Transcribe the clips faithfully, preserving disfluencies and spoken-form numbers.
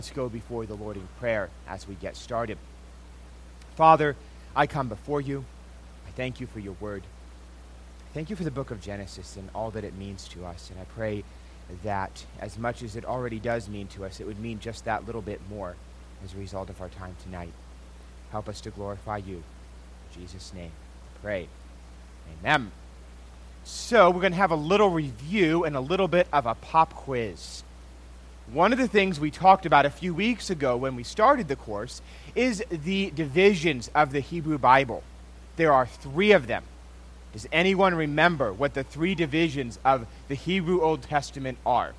Let's go before the Lord in prayer as we get started. Father, I come before you. I thank you for your word. Thank you for the book of Genesis and all that it means to us. And I pray that as much as it already does mean to us, it would mean just that little bit more as a result of our time tonight. Help us to glorify you. In Jesus' name, I pray. Amen. So we're going to have a little review and a little bit of a pop quiz. One of the things we talked about a few weeks ago when we started the course is the divisions of the Hebrew Bible. There are three of them. Does anyone remember what the three divisions of the Hebrew Old Testament are?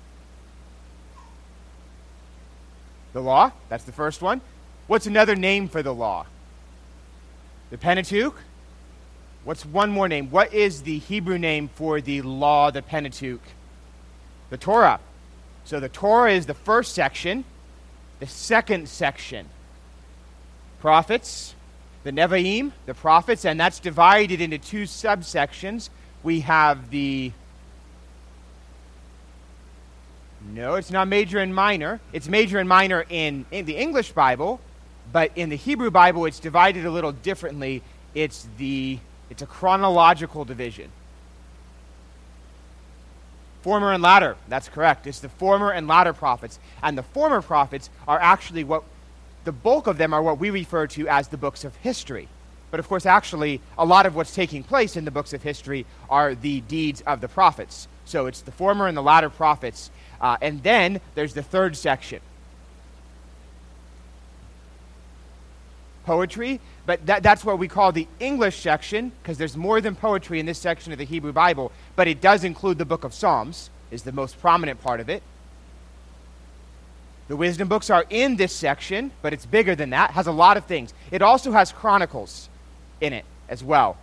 The law, that's the first one. What's another name for the law? The Pentateuch? What's one more name? What is the Hebrew name for the law, the Pentateuch? The Torah. So the Torah is the first section. The second section, prophets, the Nevi'im, the prophets, and that's divided into two subsections. We have the, no, it's not major and minor. It's major and minor in, in the English Bible, but in the Hebrew Bible, it's divided a little differently. It's the, it's a chronological division. Former and latter, that's correct. It's the former and latter prophets. And the former prophets are actually what, the bulk of them are what we refer to as the books of history. But of course, actually, a lot of what's taking place in the books of history are the deeds of the prophets. So it's the former and the latter prophets. Uh, and then there's the third section. Poetry, but that, that's what we call the English section, because there's more than poetry in this section of the Hebrew Bible, but it does include the book of Psalms, is the most prominent part of it. The wisdom books are in this section, but it's bigger than that, has a lot of things. It also has chronicles in it as well.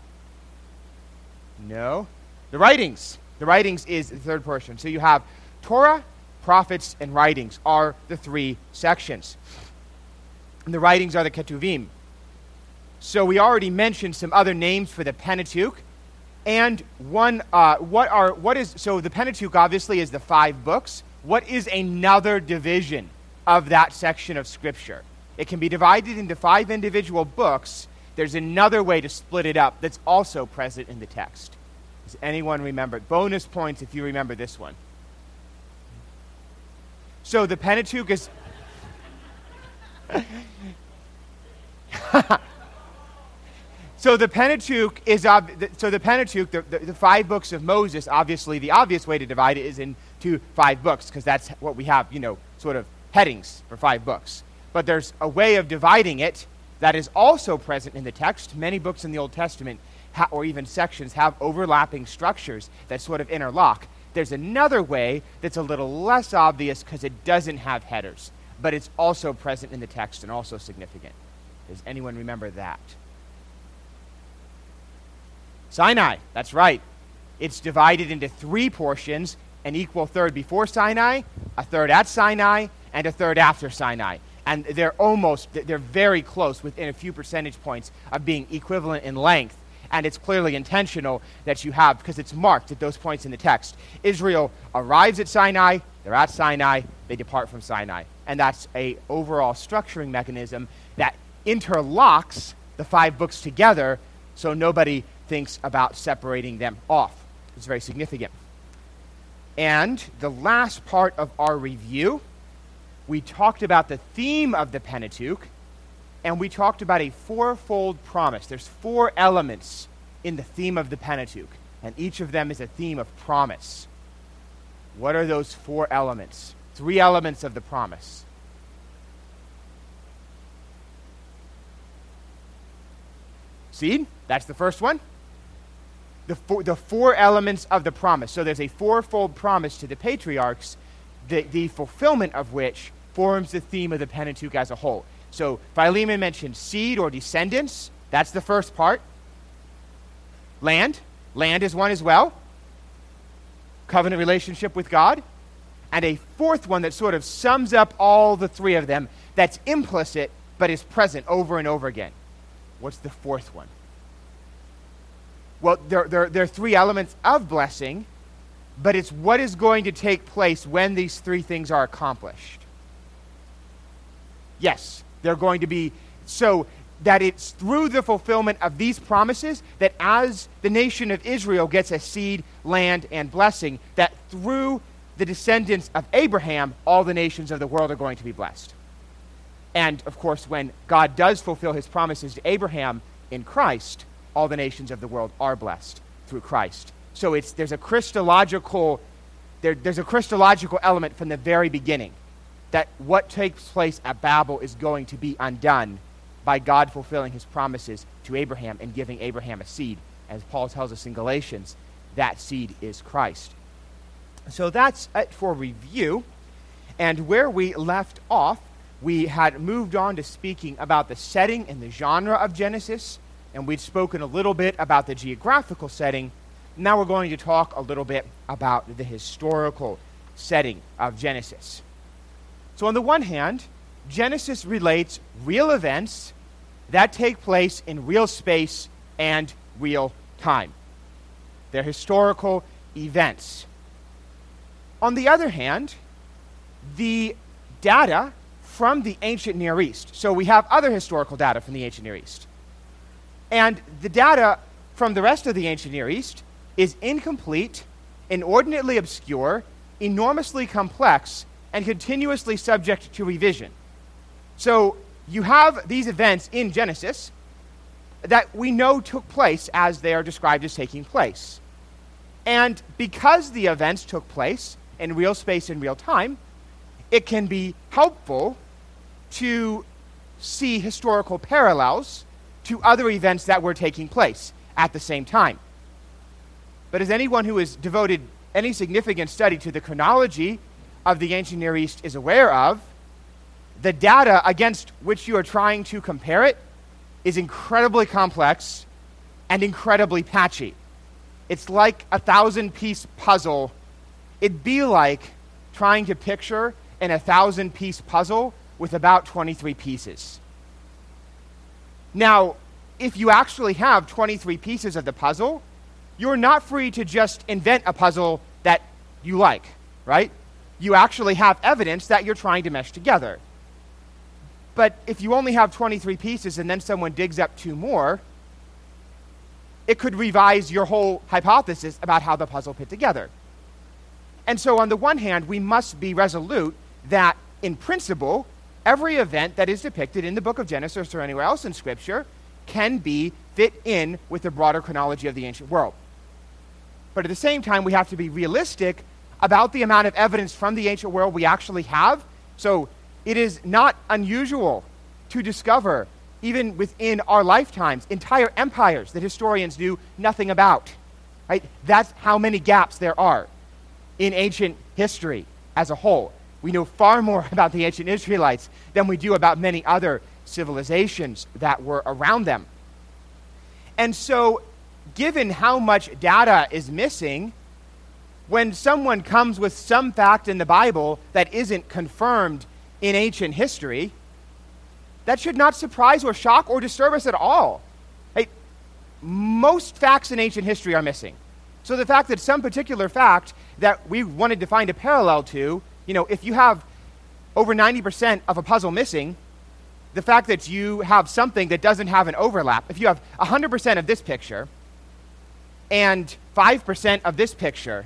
No. The writings. The writings is the third portion. So you have Torah, prophets, and writings are the three sections. And the writings are the Ketuvim. So we already mentioned some other names for the Pentateuch. And one, uh, what are, what is, so the Pentateuch obviously is the five books. What is another division of that section of Scripture? It can be divided into five individual books. There's another way to split it up that's also present in the text. Does anyone remember? Bonus points if you remember this one. So the Pentateuch is... So the Pentateuch is ob- so the Pentateuch, the, the, the five books of Moses. Obviously, the obvious way to divide it is into five books because that's what we have, you know, sort of headings for five books. But there's a way of dividing it that is also present in the text. Many books in the Old Testament, ha- or even sections, have overlapping structures that sort of interlock. There's another way that's a little less obvious because it doesn't have headers, but it's also present in the text and also significant. Does anyone remember that? Sinai, that's right. It's divided into three portions, an equal third before Sinai, a third at Sinai, and a third after Sinai. And they're almost, they're very close within a few percentage points of being equivalent in length. And it's clearly intentional that you have, because it's marked at those points in the text. Israel arrives at Sinai, they're at Sinai, they depart from Sinai. And that's a overall structuring mechanism that interlocks the five books together so nobody thinks about separating them off. It's very significant. And the last part of our review, we talked about the theme of the Pentateuch, and we talked about a fourfold promise. There's four elements in the theme of the Pentateuch, and each of them is a theme of promise. What are those four elements? Three elements of the promise. Seed, that's the first one. The four, the four elements of the promise. So there's a fourfold promise to the patriarchs, the, the fulfillment of which forms the theme of the Pentateuch as a whole. So Philemon mentioned seed or descendants. That's the first part. Land. Land is one as well. Covenant relationship with God. And a fourth one that sort of sums up all the three of them that's implicit but is present over and over again. What's the fourth one? Well, there, there, there are three elements of blessing, but it's what is going to take place when these three things are accomplished. Yes, they're going to be, so that it's through the fulfillment of these promises that as the nation of Israel gets a seed, land, and blessing, that through the descendants of Abraham, all the nations of the world are going to be blessed. And, of course, when God does fulfill his promises to Abraham in Christ, all the nations of the world are blessed through Christ. So it's there's a Christological there, there's a Christological element from the very beginning, that what takes place at Babel is going to be undone by God fulfilling his promises to Abraham and giving Abraham a seed. As Paul tells us in Galatians, that seed is Christ. So that's it for review. And where we left off, we had moved on to speaking about the setting and the genre of Genesis, and we'd spoken a little bit about the geographical setting. Now we're going to talk a little bit about the historical setting of Genesis. So on the one hand, Genesis relates real events that take place in real space and real time. They're historical events. On the other hand, the data from the ancient Near East, so we have other historical data from the ancient Near East, and the data from the rest of the ancient Near East is incomplete, inordinately obscure, enormously complex, and continuously subject to revision. So you have these events in Genesis that we know took place as they are described as taking place. And because the events took place in real space and real time, it can be helpful to see historical parallels to other events that were taking place at the same time. But as anyone who has devoted any significant study to the chronology of the ancient Near East is aware of, the data against which you are trying to compare it is incredibly complex and incredibly patchy. It's like a thousand-piece puzzle. It'd be like trying to picture an a thousand-piece puzzle with about twenty-three pieces. Now, if you actually have twenty-three pieces of the puzzle, you're not free to just invent a puzzle that you like, right? You actually have evidence that you're trying to mesh together. But if you only have twenty-three pieces and then someone digs up two more, it could revise your whole hypothesis about how the puzzle fit together. And so on the one hand, we must be resolute that in principle, every event that is depicted in the book of Genesis or anywhere else in Scripture can be fit in with the broader chronology of the ancient world. But at the same time, we have to be realistic about the amount of evidence from the ancient world we actually have. So it is not unusual to discover, even within our lifetimes, entire empires that historians knew nothing about. Right? That's how many gaps there are in ancient history as a whole. We know far more about the ancient Israelites than we do about many other civilizations that were around them. And so, given how much data is missing, when someone comes with some fact in the Bible that isn't confirmed in ancient history, that should not surprise or shock or disturb us at all. Right? Most facts in ancient history are missing. So the fact that some particular fact that we wanted to find a parallel to, you know, if you have over ninety percent of a puzzle missing, the fact that you have something that doesn't have an overlap, if you have one hundred percent of this picture and five percent of this picture,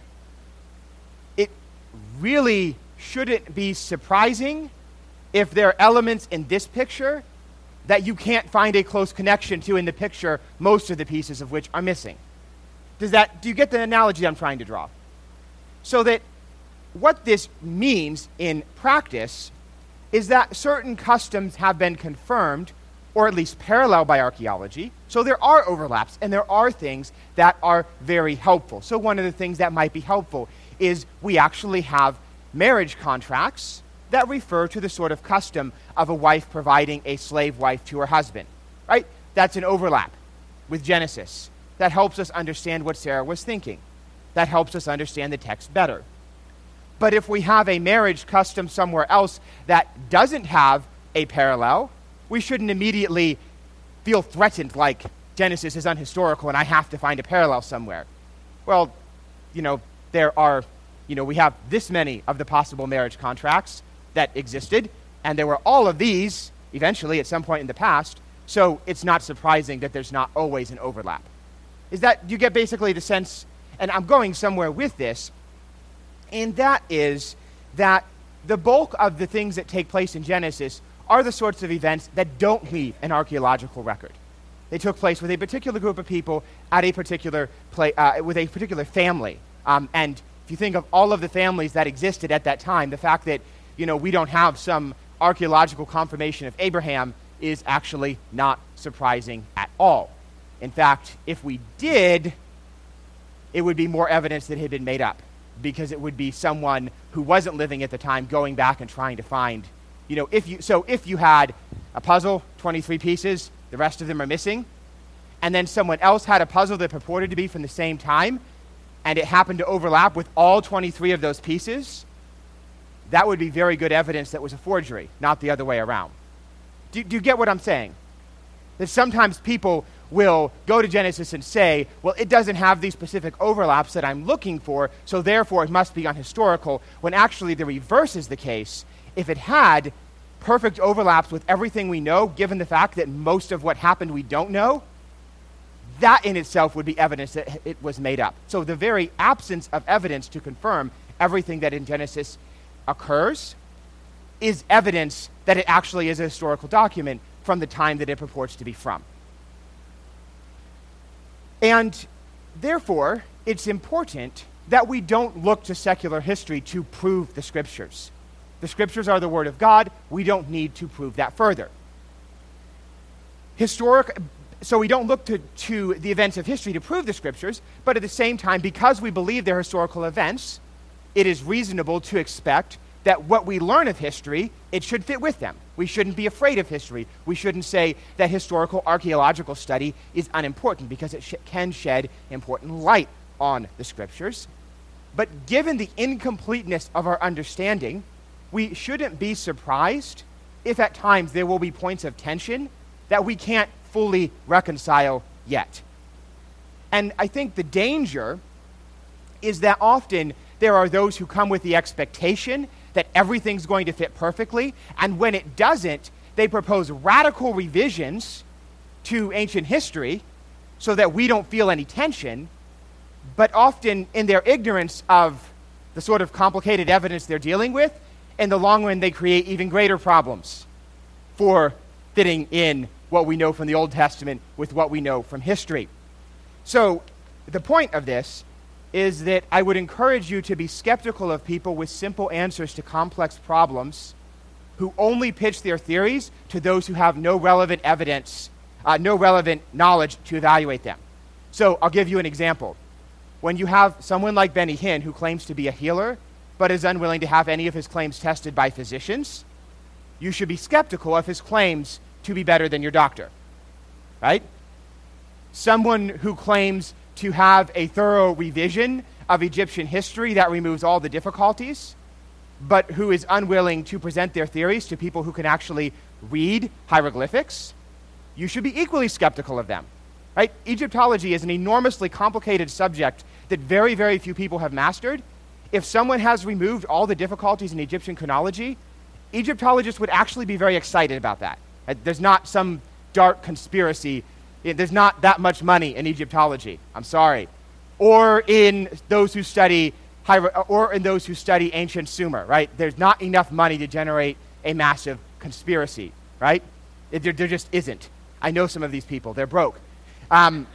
it really shouldn't be surprising if there are elements in this picture that you can't find a close connection to in the picture, most of the pieces of which are missing. Does that, do you get the analogy I'm trying to draw? So that what this means in practice is that certain customs have been confirmed, or at least paralleled by archaeology. So there are overlaps, and there are things that are very helpful. So one of the things that might be helpful is we actually have marriage contracts that refer to the sort of custom of a wife providing a slave wife to her husband, right? That's an overlap with Genesis. That helps us understand what Sarah was thinking. That helps us understand the text better. But if we have a marriage custom somewhere else that doesn't have a parallel, we shouldn't immediately feel threatened like Genesis is unhistorical and I have to find a parallel somewhere. Well, you know, there are, you know, we have this many of the possible marriage contracts that existed. And there were all of these, eventually, at some point in the past, so it's not surprising that there's not always an overlap. Is that, you get basically the sense, and I'm going somewhere with this, and that is that the bulk of the things that take place in Genesis are the sorts of events that don't leave an archaeological record. They took place with a particular group of people at a particular place, uh, with a particular family. Um, and if you think of all of the families that existed at that time, the fact that, you know, we don't have some archaeological confirmation of Abraham is actually not surprising at all. In fact, if we did, it would be more evidence that it had been made up, because it would be someone who wasn't living at the time going back and trying to find, you know, if you, so if you had a puzzle, twenty-three pieces, the rest of them are missing, and then someone else had a puzzle that purported to be from the same time, and it happened to overlap with all twenty-three of those pieces, that would be very good evidence that was a forgery, not the other way around. Do, do you get what I'm saying? That sometimes people will go to Genesis and say, well, it doesn't have these specific overlaps that I'm looking for, so therefore it must be unhistorical, when actually the reverse is the case. If it had perfect overlaps with everything we know, given the fact that most of what happened we don't know, that in itself would be evidence that it was made up. So the very absence of evidence to confirm everything that in Genesis occurs is evidence that it actually is a historical document from the time that it purports to be from. And therefore, it's important that we don't look to secular history to prove the Scriptures. The Scriptures are the Word of God. We don't need to prove that further. Historic, so we don't look to, to the events of history to prove the Scriptures, but at the same time, because we believe they're historical events, it is reasonable to expect that what we learn of history, it should fit with them. We shouldn't be afraid of history. We shouldn't say that historical archaeological study is unimportant, because it sh- can shed important light on the Scriptures. But given the incompleteness of our understanding, we shouldn't be surprised if at times there will be points of tension that we can't fully reconcile yet. And I think the danger is that often there are those who come with the expectation that everything's going to fit perfectly, and when it doesn't, they propose radical revisions to ancient history so that we don't feel any tension, but often in their ignorance of the sort of complicated evidence they're dealing with, in the long run they create even greater problems for fitting in what we know from the Old Testament with what we know from history. So the point of this is that I would encourage you to be skeptical of people with simple answers to complex problems who only pitch their theories to those who have no relevant evidence, uh, no relevant knowledge to evaluate them. So I'll give you an example. When you have someone like Benny Hinn who claims to be a healer but is unwilling to have any of his claims tested by physicians, you should be skeptical of his claims to be better than your doctor, right? Someone who claims to have a thorough revision of Egyptian history that removes all the difficulties, but who is unwilling to present their theories to people who can actually read hieroglyphics, you should be equally skeptical of them, right? Egyptology is an enormously complicated subject that very, very few people have mastered. If someone has removed all the difficulties in Egyptian chronology, Egyptologists would actually be very excited about that. There's not some dark conspiracy. There's not that much money in Egyptology. I'm sorry. Or in those who study or in those who study ancient Sumer, right? There's not enough money to generate a massive conspiracy, right? It, there, there just isn't. I know some of these people. They're broke. Um,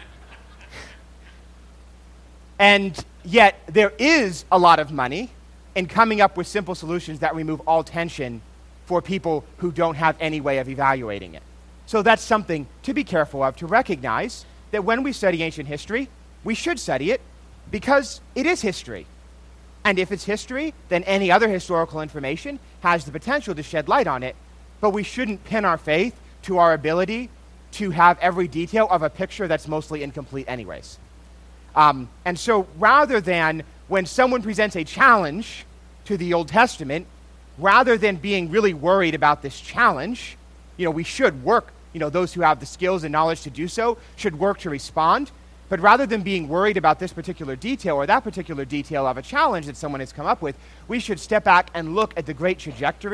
and yet there is a lot of money in coming up with simple solutions that remove all tension for people who don't have any way of evaluating it. So that's something to be careful of, to recognize that when we study ancient history, we should study it because it is history. And if it's history, then any other historical information has the potential to shed light on it, but we shouldn't pin our faith to our ability to have every detail of a picture that's mostly incomplete anyways. Um, and so rather than when someone presents a challenge to the Old Testament, rather than being really worried about this challenge, you know, we should work, you know, those who have the skills and knowledge to do so should work to respond. But rather than being worried about this particular detail or that particular detail of a challenge that someone has come up with, we should step back and look at the great trajectory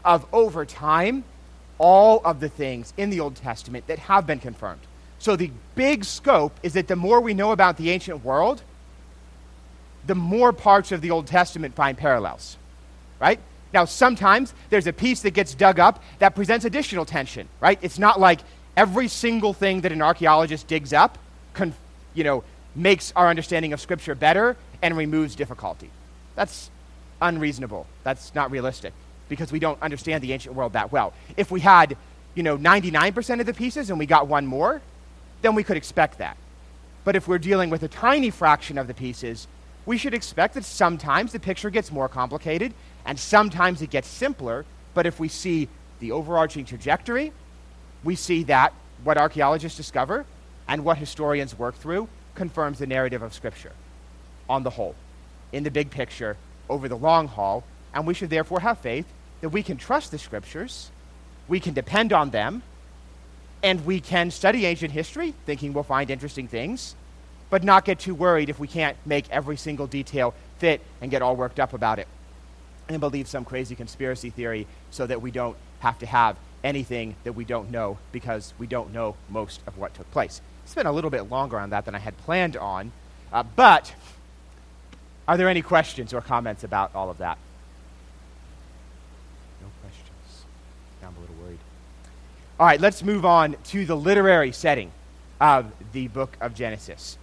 of, over time, all of the things in the Old Testament that have been confirmed. So the big scope is that the more we know about the ancient world, the more parts of the Old Testament find parallels, right? Now, sometimes there's a piece that gets dug up that presents additional tension, right? It's not like every single thing that an archaeologist digs up, conf- you know, makes our understanding of Scripture better and removes difficulty. That's unreasonable. That's not realistic because we don't understand the ancient world that well. If we had, you know, ninety-nine percent of the pieces and we got one more, then we could expect that. But if we're dealing with a tiny fraction of the pieces, we should expect that sometimes the picture gets more complicated and sometimes it gets simpler. But if we see the overarching trajectory, we see that what archaeologists discover and what historians work through confirms the narrative of Scripture on the whole, in the big picture, over the long haul. And we should therefore have faith that we can trust the Scriptures, we can depend on them, and we can study ancient history, thinking we'll find interesting things, but not get too worried if we can't make every single detail fit and get all worked up about it and believe some crazy conspiracy theory so that we don't have to have anything that we don't know because we don't know most of what took place. Spent a little bit longer on that than I had planned on, uh, but are there any questions or comments about all of that? No questions. I'm a little worried. All right, let's move on to the literary setting of the book of Genesis.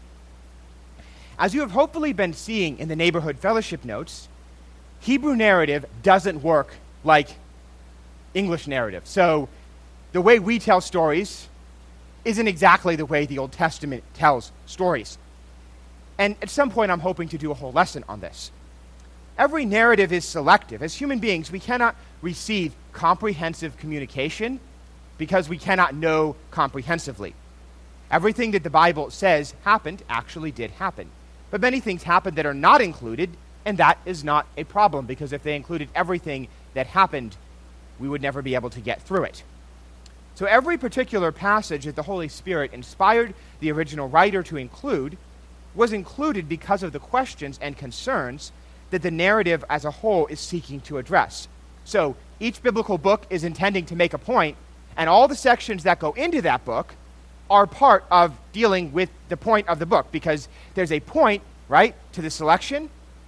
As you have hopefully been seeing in the Neighborhood Fellowship notes, Hebrew narrative doesn't work like English narrative. So the way we tell stories isn't exactly the way the Old Testament tells stories. And at some point, I'm hoping to do a whole lesson on this. Every narrative is selective. As human beings, we cannot receive comprehensive communication because we cannot know comprehensively. Everything that the Bible says happened actually did happen. But many things happened that are not included, and that is not a problem, because if they included everything that happened, we would never be able to get through it. So every particular passage that the Holy Spirit inspired the original writer to include was included because of the questions and concerns that the narrative as a whole is seeking to address. So each biblical book is intending to make a point, and all the sections that go into that book are part of dealing with the point of the book, because there's a point, right, to the selection,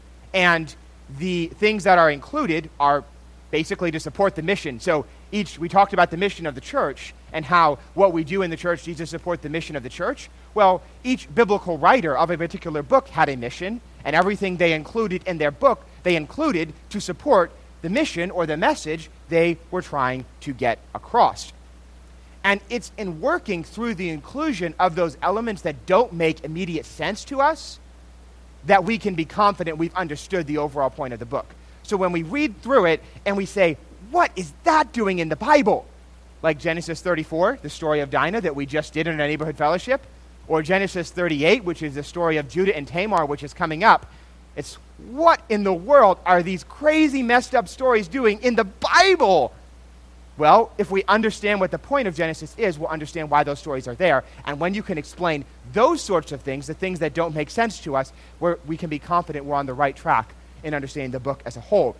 and the things that are included are basically to support the mission. So each, we talked about the mission of the church and how what we do in the church needs to support the mission of the church. Well, each biblical writer of a particular book had a mission, and everything they included in their book, they included to support the mission or the message they were trying to get across. And it's in working through the inclusion of those elements that don't make immediate sense to us that we can be confident we've understood the overall point of the book. So when we read through it and we say, what is that doing in the Bible? Like Genesis thirty-four, the story of Dinah that we just did in our neighborhood fellowship, or Genesis thirty-eight, which is the story of Judah and Tamar, which is coming up. It's, what in the world are these crazy messed up stories doing in the Bible? Well, if we understand what the point of Genesis is, we'll understand why those stories are there. And when you can explain those sorts of things, the things that don't make sense to us, we're, we can be confident we're on the right track in understanding the book as a whole.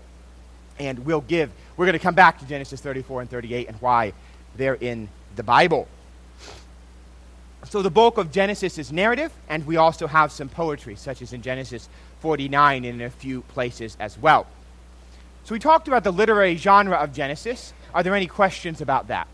And we'll give, we're going to come back to Genesis thirty-four and thirty-eight and why they're in the Bible. So the bulk of Genesis is narrative, and we also have some poetry, such as in Genesis forty-nine and in a few places as well. So we talked about the literary genre of Genesis. Are there any questions about that?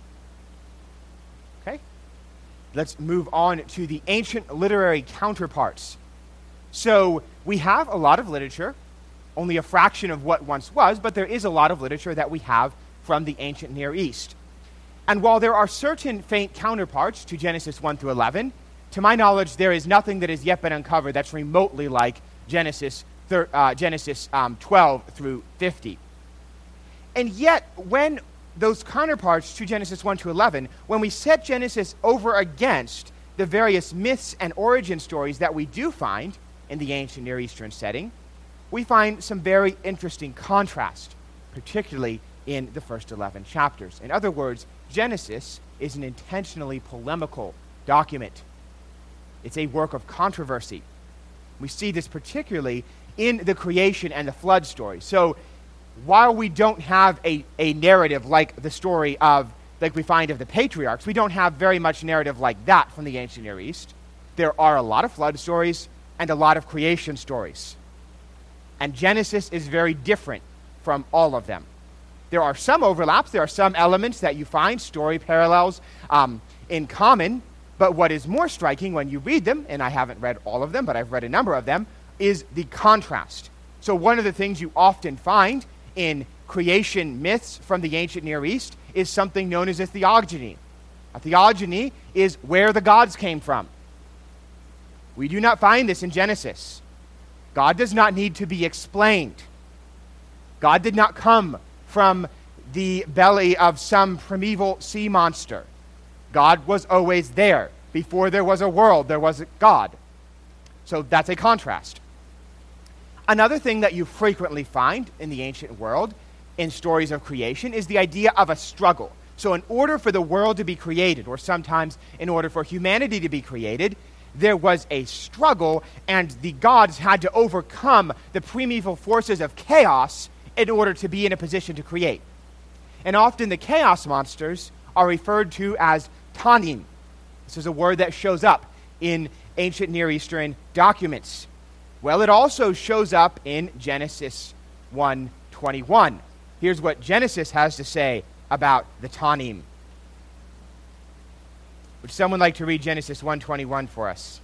Okay. Let's move on to the ancient literary counterparts. So we have a lot of literature, only a fraction of what once was, but there is a lot of literature that we have from the ancient Near East. And while there are certain faint counterparts to Genesis one through eleven, to my knowledge, there is nothing that has yet been uncovered that's remotely like Genesis, thir- uh, Genesis um, twelve through fifty. And yet, when those counterparts to Genesis one to eleven, when we set Genesis over against the various myths and origin stories that we do find in the ancient Near Eastern setting, we find some very interesting contrast, particularly in the first eleven chapters. In other words, Genesis is an intentionally polemical document. It's a work of controversy. We see this particularly in the creation and the flood story. So while we don't have a, a narrative like the story of, like we find of the patriarchs, we don't have very much narrative like that from the ancient Near East. There are a lot of flood stories and a lot of creation stories. And Genesis is very different from all of them. There are some overlaps. There are some elements that you find, story parallels um, in common. But what is more striking when you read them, and I haven't read all of them, but I've read a number of them, is the contrast. So one of the things you often find in creation myths from the ancient Near East is something known as a theogony. A theogony is where the gods came from. We do not find this in Genesis. God does not need to be explained. God did not come from the belly of some primeval sea monster. God was always there. Before there was a world, there was a God. So that's a contrast. Another thing that you frequently find in the ancient world in stories of creation is the idea of a struggle. So in order for the world to be created, or sometimes in order for humanity to be created, there was a struggle, and the gods had to overcome the primeval forces of chaos in order to be in a position to create. And often the chaos monsters are referred to as Tanim. This is a word that shows up in ancient Near Eastern documents. Well, it also shows up in Genesis one twenty-one. Here's what Genesis has to say about the Tanim. Would someone like to read Genesis one twenty-one for us?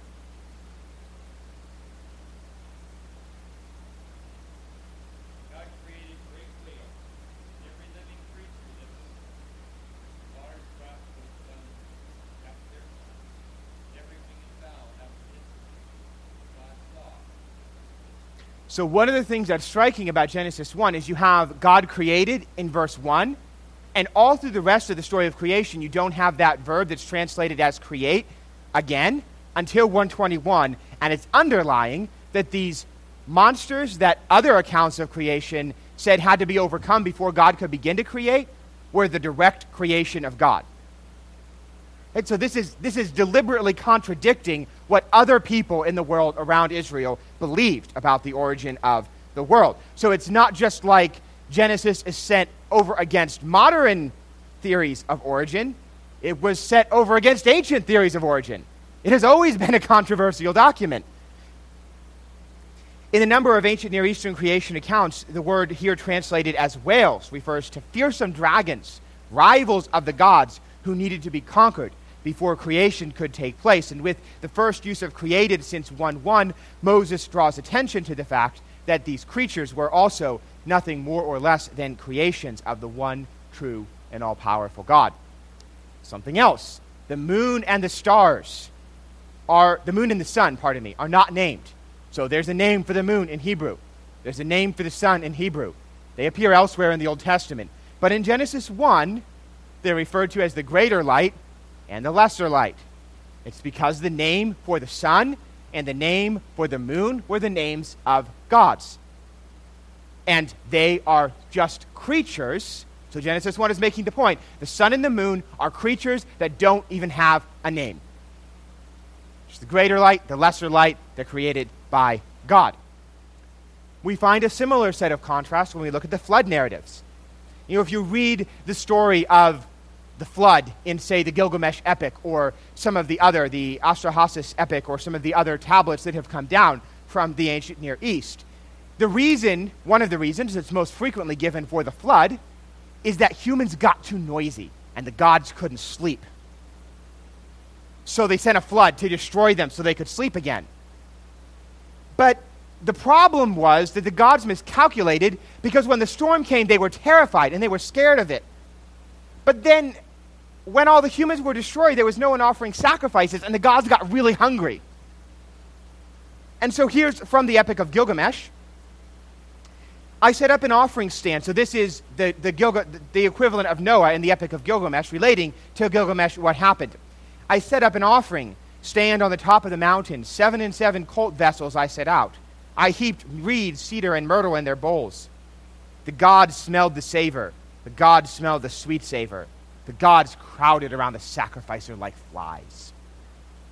God created great whales, every living creature that was water drops was done after their kind, every winged fowl after its kind. God saw. So one of the things that's striking about Genesis one is you have God created in verse one, and all through the rest of the story of creation, you don't have that verb that's translated as create again until one twenty-one, and it's underlying that these monsters that other accounts of creation said had to be overcome before God could begin to create were the direct creation of God. And so this is, this is deliberately contradicting what other people in the world around Israel believed about the origin of the world. So it's not just like Genesis is set over against modern theories of origin. It was set over against ancient theories of origin. It has always been a controversial document. In a number of ancient Near Eastern creation accounts, the word here translated as whales refers to fearsome dragons, rivals of the gods who needed to be conquered before creation could take place. And with the first use of created since one one, Moses draws attention to the fact that these creatures were also nothing more or less than creations of the one true and all-powerful God. Something else. The moon and the stars are, the moon and the sun, pardon me, are not named. So there's a name for the moon in Hebrew. There's a name for the sun in Hebrew. They appear elsewhere in the Old Testament. But in Genesis one, they're referred to as the greater light and the lesser light. It's because the name for the sun and the name for the moon were the names of gods. And they are just creatures. So Genesis one is making the point. The sun and the moon are creatures that don't even have a name. It's the greater light, the lesser light, they're created by God. We find a similar set of contrasts when we look at the flood narratives. You know, if you read the story of the flood in, say, the Gilgamesh epic or some of the other, the Astrahasis epic or some of the other tablets that have come down from the ancient Near East, the reason, one of the reasons that's most frequently given for the flood is that humans got too noisy and the gods couldn't sleep. So they sent a flood to destroy them so they could sleep again. But the problem was that the gods miscalculated because when the storm came, they were terrified and they were scared of it. But then when all the humans were destroyed, there was no one offering sacrifices and the gods got really hungry. And so here's from the Epic of Gilgamesh. I set up an offering stand. So this is the, the, Gilga, the equivalent of Noah in the Epic of Gilgamesh, relating to Gilgamesh what happened. I set up an offering stand on the top of the mountain. Seven and seven colt vessels I set out. I heaped reeds, cedar, and myrtle in their bowls. The gods smelled the savor. The gods smelled the sweet savor. The gods crowded around the sacrificer like flies.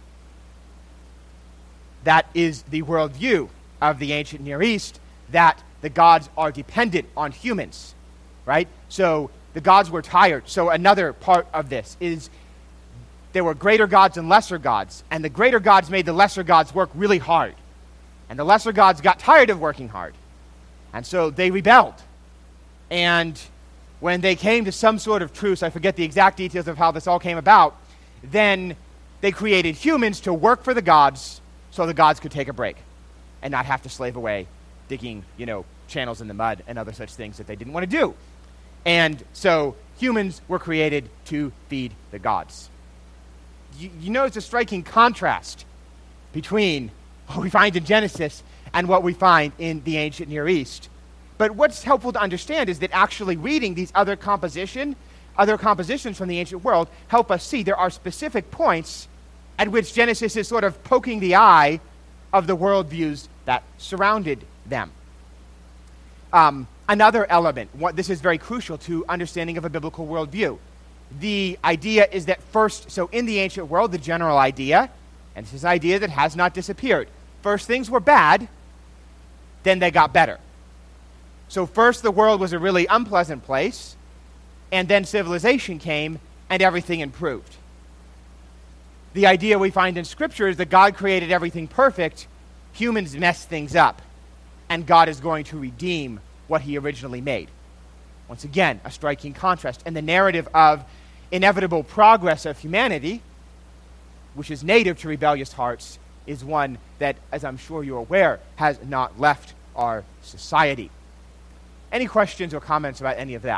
That is the worldview of the ancient Near East that the gods are dependent on humans, right? So the gods were tired. So another part of this is there were greater gods and lesser gods, and the greater gods made the lesser gods work really hard. And the lesser gods got tired of working hard, and so they rebelled. And when they came to some sort of truce, I forget the exact details of how this all came about, then they created humans to work for the gods so the gods could take a break and not have to slave away digging, you know, channels in the mud and other such things that they didn't want to do. And so humans were created to feed the gods. You, you notice a striking contrast between what we find in Genesis and what we find in the ancient Near East. But what's helpful to understand is that actually reading these other composition, other compositions from the ancient world help us see there are specific points at which Genesis is sort of poking the eye of the worldviews that surrounded them. Um, another element, what, this is very crucial to understanding of a biblical worldview. The idea is that first, so in the ancient world, the general idea, and this is an idea that has not disappeared, first things were bad, then they got better. So first the world was a really unpleasant place, and then civilization came, and everything improved. The idea we find in Scripture is that God created everything perfect, humans messed things up, and God is going to redeem what he originally made. Once again, a striking contrast. And the narrative of inevitable progress of humanity, which is native to rebellious hearts, is one that, as I'm sure you're aware, has not left our society. Any questions or comments about any of that?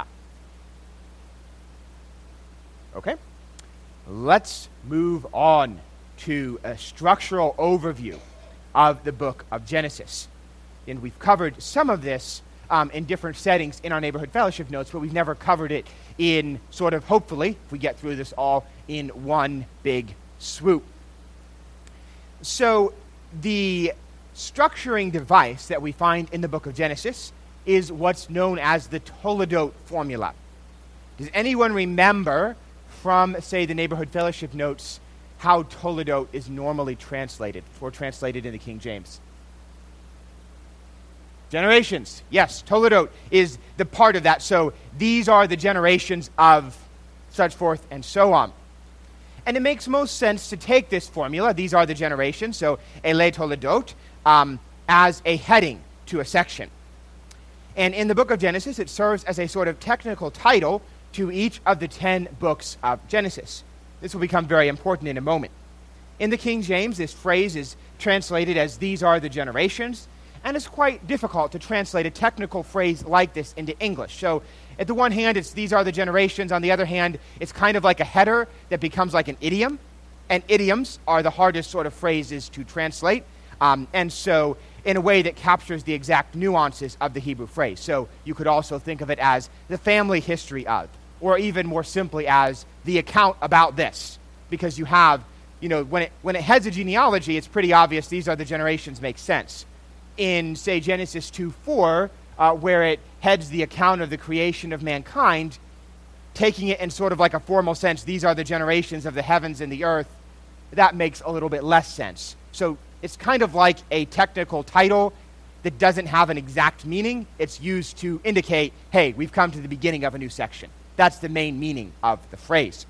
Okay. Let's move on to a structural overview of the book of Genesis. And we've covered some of this um, in different settings in our neighborhood fellowship notes, but we've never covered it in sort of, hopefully, if we get through this all, in one big swoop. So the structuring device that we find in the book of Genesis is what's known as the Toledot formula. Does anyone remember from, say, the neighborhood fellowship notes how Toledot is normally translated, or translated into King James? Generations. Yes, Toledot is the part of that. So these are the generations of such forth and so on. And it makes most sense to take this formula, these are the generations, so Ele Toledot, um, as a heading to a section. And in the book of Genesis, it serves as a sort of technical title to each of the ten books of Genesis. This will become very important in a moment. In the King James, this phrase is translated as these are the generations, and it's quite difficult to translate a technical phrase like this into English. So at the one hand, it's these are the generations. On the other hand, it's kind of like a header that becomes like an idiom, and idioms are the hardest sort of phrases to translate, um, and so in a way that captures the exact nuances of the Hebrew phrase. So you could also think of it as the family history of, or even more simply as the account about this, because you have, you know, when it when it heads a genealogy, it's pretty obvious these are the generations make sense. In, say, Genesis two four, uh, where it heads the account of the creation of mankind, taking it in sort of like a formal sense, these are the generations of the heavens and the earth, that makes a little bit less sense. So it's kind of like a technical title that doesn't have an exact meaning. It's used to indicate, hey, we've come to the beginning of a new section. That's the main meaning of the phrase.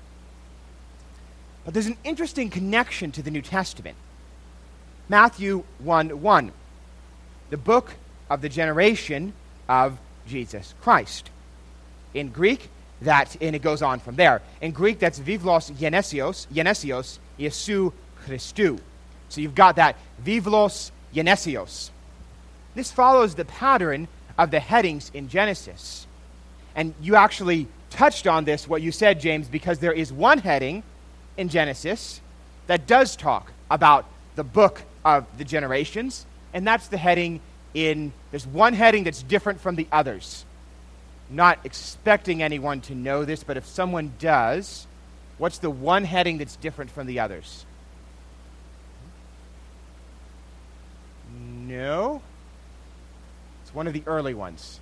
But there's an interesting connection to the New Testament. Matthew one one, the book of the generation of Jesus Christ. In Greek, that, and it goes on from there. In Greek, that's Vivlos Genesios, Genesios, Iesu Christou. So you've got that, Vivlos Genesios. This follows the pattern of the headings in Genesis. And you actually touched on this, what you said, James, because there is one heading in Genesis that does talk about the book of the generations, and that's the heading in, there's one heading that's different from the others. Not expecting anyone to know this, but if someone does, what's the one heading that's different from the others? No? It's one of the early ones.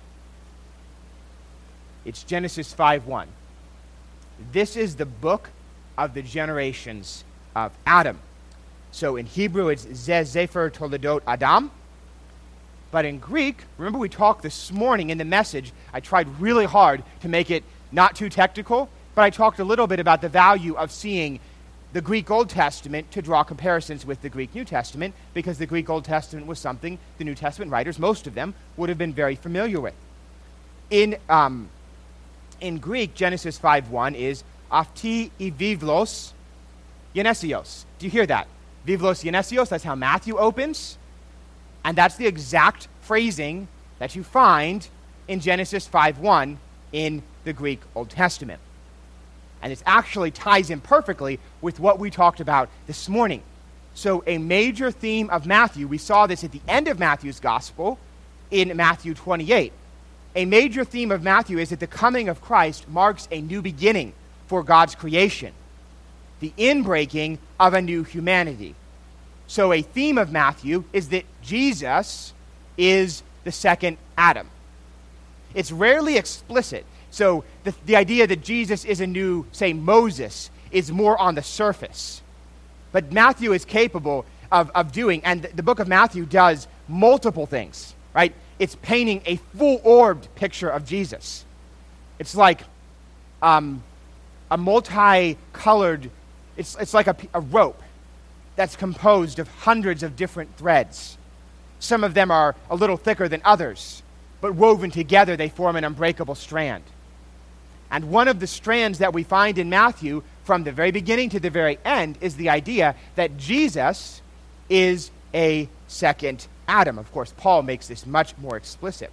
It's Genesis five one. This is the book of the generations of Adam. So in Hebrew, it's Ze Sefer Toledot Adam. But in Greek, remember we talked this morning in the message, I tried really hard to make it not too technical, but I talked a little bit about the value of seeing the Greek Old Testament to draw comparisons with the Greek New Testament, because the Greek Old Testament was something the New Testament writers, most of them, would have been very familiar with. In, um, in Greek, Genesis five one is Afti I vivlos genesios. Do you hear that? Vivlos genesios, that's how Matthew opens. And that's the exact phrasing that you find in Genesis five one in the Greek Old Testament. And it actually ties in perfectly with what we talked about this morning. So a major theme of Matthew, we saw this at the end of Matthew's gospel in Matthew twenty-eight. A major theme of Matthew is that the coming of Christ marks a new beginning for God's creation, the inbreaking of a new humanity. So a theme of Matthew is that Jesus is the second Adam. It's rarely explicit. So the, the idea that Jesus is a new, say, Moses, is more on the surface. But Matthew is capable of, of doing, and the, the book of Matthew does multiple things, right? It's painting a full-orbed picture of Jesus. It's like um, a multicolored, it's, it's like a, a rope that's composed of hundreds of different threads. Some of them are a little thicker than others, but woven together they form an unbreakable strand. And one of the strands that we find in Matthew from the very beginning to the very end is the idea that Jesus is a second Adam. Of course, Paul makes this much more explicit.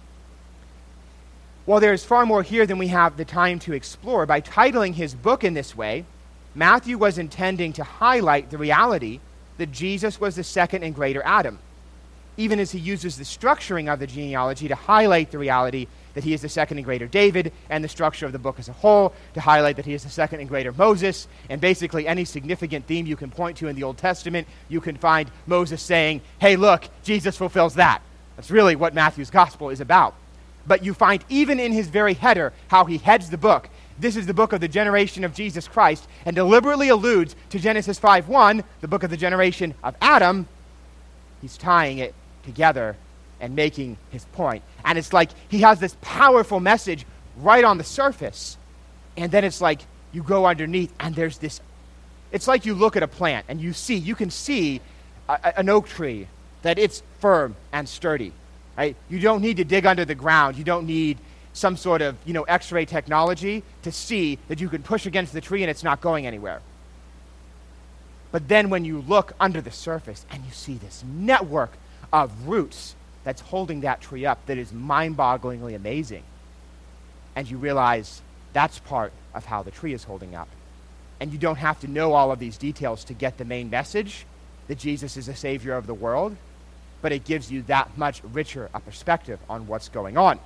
While there is far more here than we have the time to explore, by titling his book in this way, Matthew was intending to highlight the reality that Jesus was the second and greater Adam, even as he uses the structuring of the genealogy to highlight the reality that he is the second and greater David, and the structure of the book as a whole to highlight that he is the second and greater Moses. And basically any significant theme you can point to in the Old Testament, you can find Moses saying, hey, look, Jesus fulfills that. That's really what Matthew's gospel is about. But you find even in his very header how he heads the book. This is the book of the generation of Jesus Christ, and deliberately alludes to Genesis five one, the book of the generation of Adam. He's tying it together and making his point. And it's like he has this powerful message right on the surface, and then it's like you go underneath and there's this, it's like you look at a plant and you see, you can see a, an oak tree, that it's firm and sturdy, right? You don't need to dig under the ground. You don't need some sort of, you know, X-ray technology to see that you can push against the tree and it's not going anywhere. But then when you look under the surface and you see this network of roots that's holding that tree up that is mind-bogglingly amazing, and you realize that's part of how the tree is holding up. And you don't have to know all of these details to get the main message that Jesus is the Savior of the world, but it gives you that much richer a perspective on what's going on.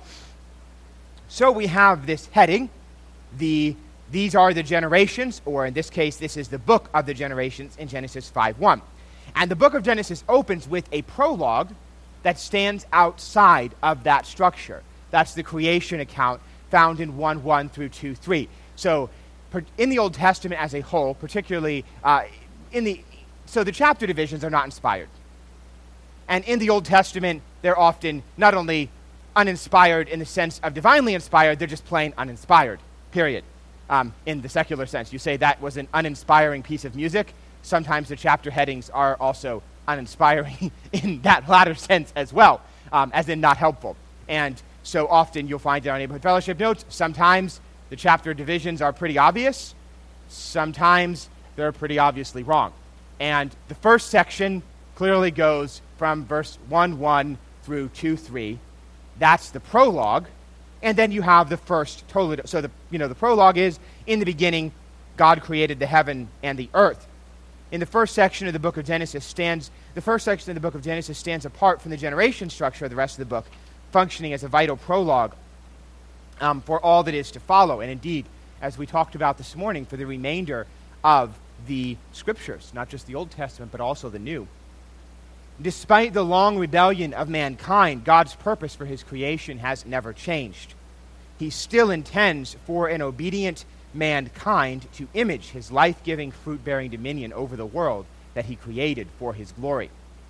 So we have this heading, the these are the generations, or in this case, this is the book of the generations in Genesis five one. And the book of Genesis opens with a prologue that stands outside of that structure. That's the creation account found in one one through two three. So per, in the Old Testament as a whole, particularly uh, in the, so the chapter divisions are not inspired. And in the Old Testament, they're often not only uninspired in the sense of divinely inspired, they're just plain uninspired, period. Um, in the secular sense, you say that was an uninspiring piece of music. Sometimes the chapter headings are also uninspiring in that latter sense as well, um, as in not helpful. And so often you'll find in our neighborhood fellowship notes, sometimes the chapter divisions are pretty obvious, sometimes they're pretty obviously wrong. And the first section clearly goes from verse one one through two three. That's the prologue. And then you have the first totally, so the you know the prologue is, in the beginning, God created the heaven and the earth. In the first section of the book of Genesis stands, the first section of the book of Genesis stands apart from the generation structure of the rest of the book, functioning as a vital prologue um, for all that is to follow. And indeed, as we talked about this morning, for the remainder of the scriptures, not just the Old Testament, but also the New. Despite the long rebellion of mankind, God's purpose for his creation has never changed. He still intends for an obedient mankind to image his life-giving, fruit-bearing dominion over the world that he created for his glory.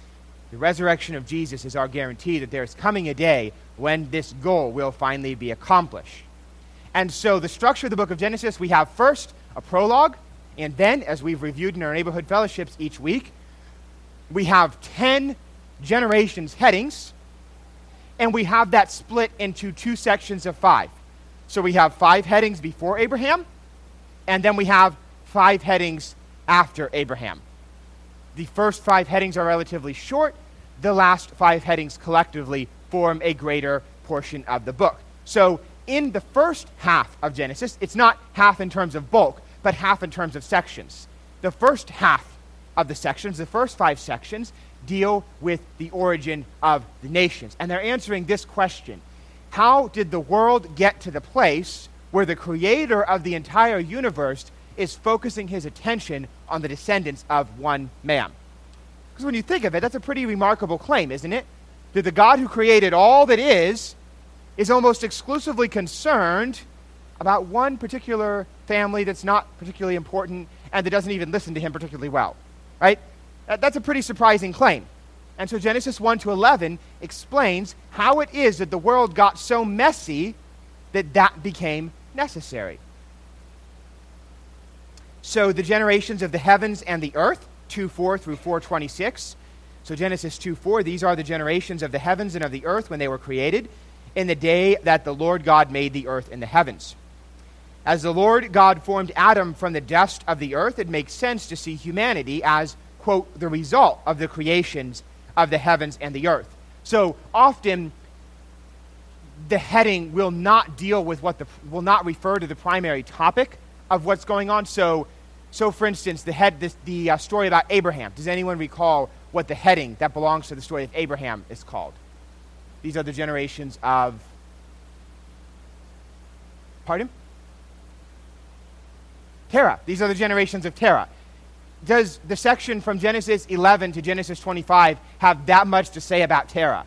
The resurrection of Jesus is our guarantee that there is coming a day when this goal will finally be accomplished. And so the structure of the book of Genesis, we have first a prologue, and then, as we've reviewed in our neighborhood fellowships each week, we have ten generations headings, and we have that split into two sections of five. So we have five headings before Abraham, and then we have five headings after Abraham. The first five headings are relatively short. The last five headings collectively form a greater portion of the book. So in the first half of Genesis, it's not half in terms of bulk, but half in terms of sections. The first half of the sections, the first five sections, deal with the origin of the nations. And they're answering this question: how did the world get to the place where the creator of the entire universe is focusing his attention on the descendants of one man? Because when you think of it, that's a pretty remarkable claim, isn't it? That the God who created all that is, is almost exclusively concerned about one particular family that's not particularly important and that doesn't even listen to him particularly well, right? That's a pretty surprising claim. And so Genesis one to eleven explains how it is that the world got so messy that that became necessary. So the generations of the heavens and the earth, two four through four twenty-six. So Genesis two four, these are the generations of the heavens and of the earth when they were created, in the day that the Lord God made the earth and the heavens. As the Lord God formed Adam from the dust of the earth, it makes sense to see humanity as, quote, the result of the creations of the heavens and the earth. So often the heading will not deal with what the, will not refer to the primary topic of what's going on. So, so for instance, the head, this, the uh, story about Abraham. Does anyone recall what the heading that belongs to the story of Abraham is called? These are the generations of, pardon? Terah. These are the generations of Terah. Does the section from Genesis eleven to Genesis twenty-five have that much to say about Terah?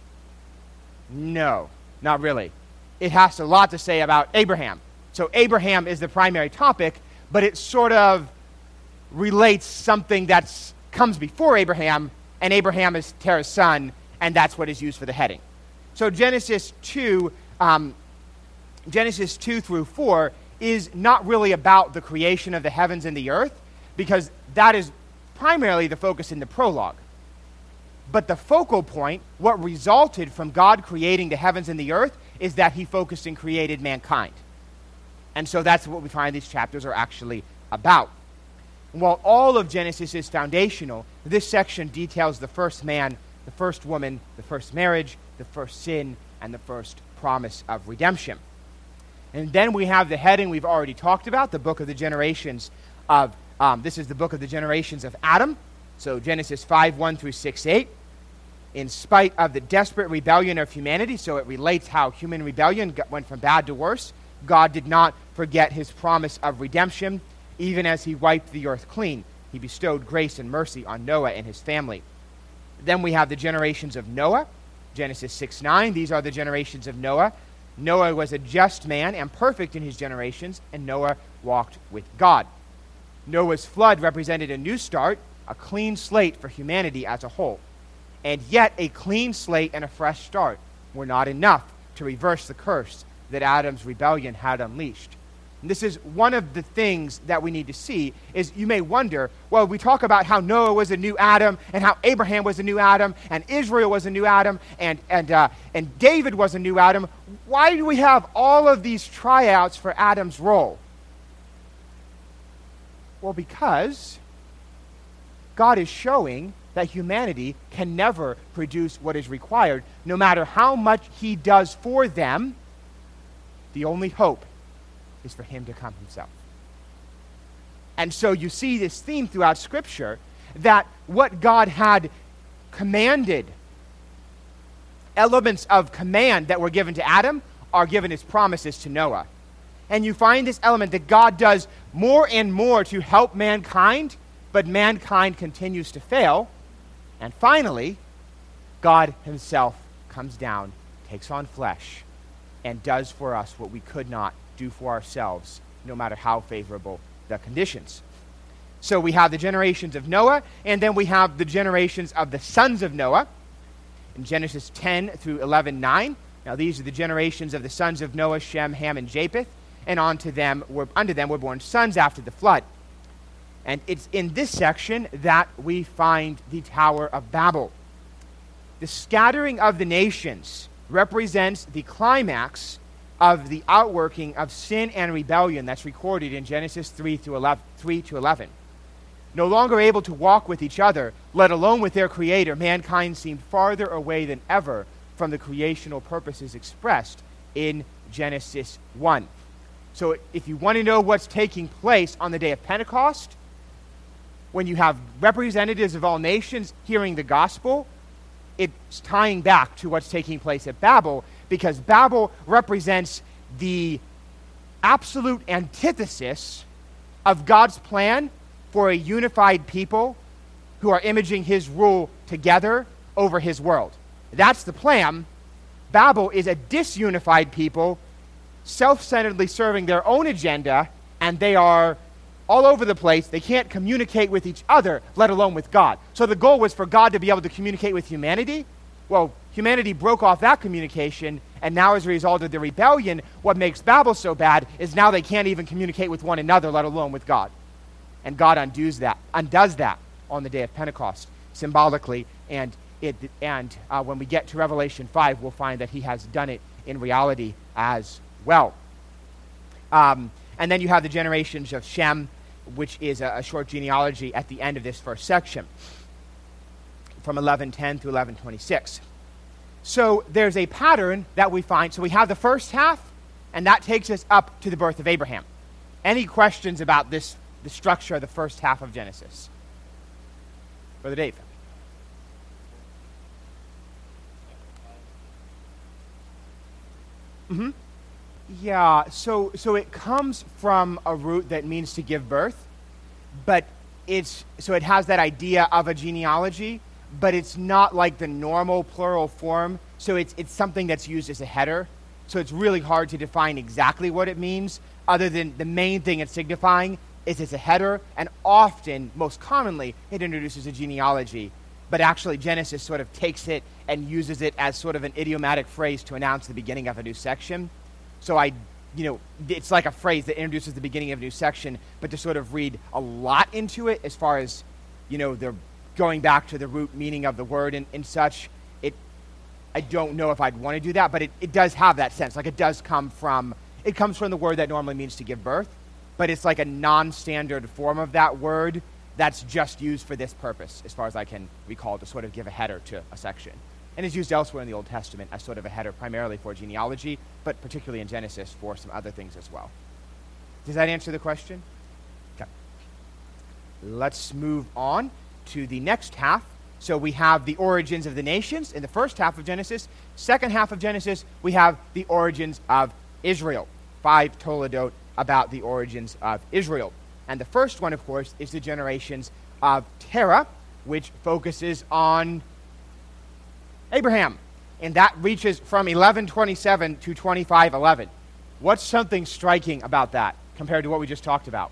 No, not really. It has a lot to say about Abraham. So Abraham is the primary topic, but it sort of relates something that comes before Abraham, and Abraham is Terah's son, and that's what is used for the heading. So Genesis two, um, Genesis two through four is not really about the creation of the heavens and the earth, because that is primarily the focus in the prologue. But the focal point, what resulted from God creating the heavens and the earth, is that he focused and created mankind. And so that's what we find these chapters are actually about. And while all of Genesis is foundational, this section details the first man, the first woman, the first marriage, the first sin, and the first promise of redemption. And then we have the heading we've already talked about, the book of the generations of, um, this is the book of the generations of Adam. So Genesis five, one through six, eight. In spite of the desperate rebellion of humanity, so it relates how human rebellion got, went from bad to worse, God did not forget his promise of redemption. Even as he wiped the earth clean, he bestowed grace and mercy on Noah and his family. Then we have the generations of Noah, Genesis six, nine. These are the generations of Noah. Noah was a just man and perfect in his generations, and Noah walked with God. Noah's flood represented a new start, a clean slate for humanity as a whole. And yet a clean slate and a fresh start were not enough to reverse the curse that Adam's rebellion had unleashed. And this is one of the things that we need to see, is you may wonder, well, we talk about how Noah was a new Adam, and how Abraham was a new Adam, and Israel was a new Adam, and, and, uh, and David was a new Adam. Why do we have all of these tryouts for Adam's role? Well, because God is showing that humanity can never produce what is required. No matter how much he does for them, the only hope is for him to come himself. And so you see this theme throughout Scripture, that what God had commanded, elements of command that were given to Adam, are given as promises to Noah. And you find this element that God does more and more to help mankind, but mankind continues to fail. And finally, God himself comes down, takes on flesh, and does for us what we could not do for ourselves, no matter how favorable the conditions. So we have the generations of Noah, and then we have the generations of the sons of Noah in Genesis ten through eleven nine. Now these are the generations of the sons of Noah, Shem, Ham, and Japheth, and unto them were, unto them were born sons after the flood. And it's in this section that we find the Tower of Babel. The scattering of the nations represents the climax of the outworking of sin and rebellion that's recorded in Genesis three to eleven. No longer able to walk with each other, let alone with their Creator, mankind seemed farther away than ever from the creational purposes expressed in Genesis one. So if you want to know what's taking place on the day of Pentecost, when you have representatives of all nations hearing the gospel, it's tying back to what's taking place at Babel, because Babel represents the absolute antithesis of God's plan for a unified people who are imaging his rule together over his world. That's the plan. Babel is a disunified people, self-centeredly serving their own agenda, and they are all over the place. They can't communicate with each other, let alone with God. So the goal was for God to be able to communicate with humanity. Well, humanity broke off that communication, and now as a result of the rebellion, what makes Babel so bad is now they can't even communicate with one another, let alone with God. And God undoes that, undoes that on the day of Pentecost, symbolically, and it, and uh, when we get to Revelation five, we'll find that he has done it in reality as well. Um, and then you have the generations of Shem, which is a, a short genealogy at the end of this first section, from eleven ten to eleven twenty-six. So there's a pattern that we find. So we have the first half, and that takes us up to the birth of Abraham. Any questions about this, the structure of the first half of Genesis? Brother Dave. Mm-hmm. Yeah, so so it comes from a root that means to give birth, but it's so it has that idea of a genealogy, but it's not like the normal plural form. So it's it's something that's used as a header. So it's really hard to define exactly what it means, other than the main thing it's signifying is it's a header, and often, most commonly, it introduces a genealogy. But actually, Genesis sort of takes it and uses it as sort of an idiomatic phrase to announce the beginning of a new section. So I, you know, it's like a phrase that introduces the beginning of a new section, but to sort of read a lot into it as far as, you know, the going back to the root meaning of the word and, and such, it, I don't know if I'd want to do that, but it, it does have that sense. Like it does come from, it comes from the word that normally means to give birth, but it's like a non-standard form of that word that's just used for this purpose, as far as I can recall, to sort of give a header to a section. And is used elsewhere in the Old Testament as sort of a header, primarily for genealogy, but particularly in Genesis for some other things as well. Does that answer the question? Okay. Let's move on to the next half. So we have the origins of the nations in the first half of Genesis. Second half of Genesis, we have the origins of Israel. Five toledot about the origins of Israel. And the first one, of course, is the generations of Terah, which focuses on Abraham. And that reaches from eleven twenty-seven to twenty-five eleven. What's something striking about that compared to what we just talked about?